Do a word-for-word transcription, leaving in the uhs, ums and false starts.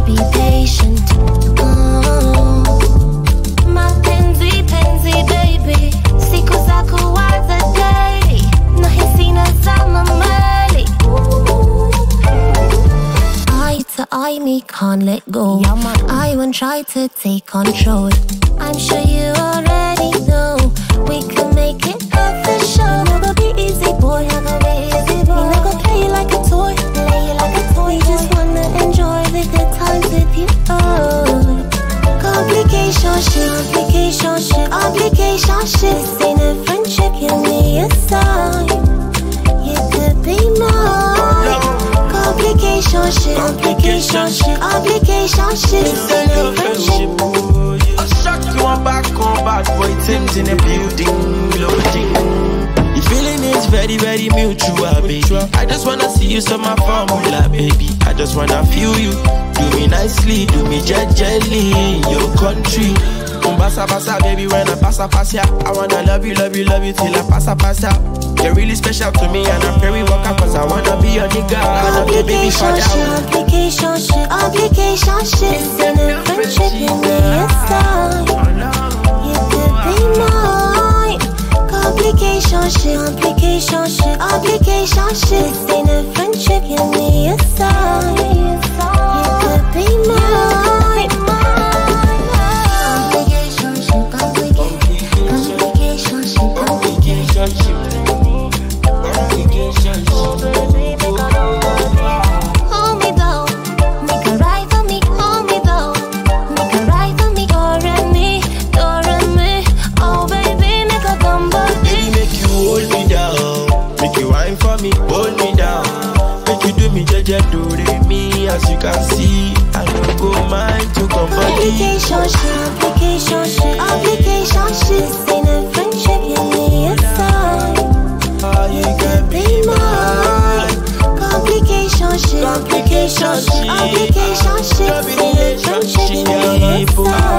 be patient. Oh, mapenzi penzi baby, siku za kuwaza daily, nahisi nazama mali. Eye to eye, me can't let go. I won't try to take control. I'm sure you already know we can make it official. Never be easy, boy. Never be easy, boy. Never play you like a toy, play you like a toy. Just wanna enjoy the good times with you. Oh, complication shit, complication shit, complication shit. This ain't a friendship, give me a sign. You could be mine. Complication shit, complication shit, complication shit. This ain't a friendship. I shock you on back on bad boy Tim's in the building, loading. The feeling is very, very mutual, baby. I just wanna see you, so my formula, baby. I just wanna feel you. Do me nicely, do me gently in your country. Bassa bassa, baby, when I pass, I pass ya. I wanna love you, love you, love you till I pass, I pass ya. You're really special to me, and I'm very welcome, cause I wanna be your nigga. I wanna be a baby father. Complication shit, complication shit. This ain't a friendship, give me a sign. You could be mine. Complication shit, complication shit, complication shit. This ain't a friendship, give me a sign. You could be mine. Complication shit, complication shit, complication shit. Hold me down, make a ride for me. Hold me down, make a ride for me. Dore me, dore me. Oh baby, make a come body. Baby, make you hold me down, make you wine for me, hold me down. Make you do me jeje, dore me. As you can see, I don't go mind to come body. Complication shit, complication shit, complication shit. This ain't a friendship, give me a sign. You could be mine. Complication shit, complication shit, complication shit. This ain't a friendship, give me a sign.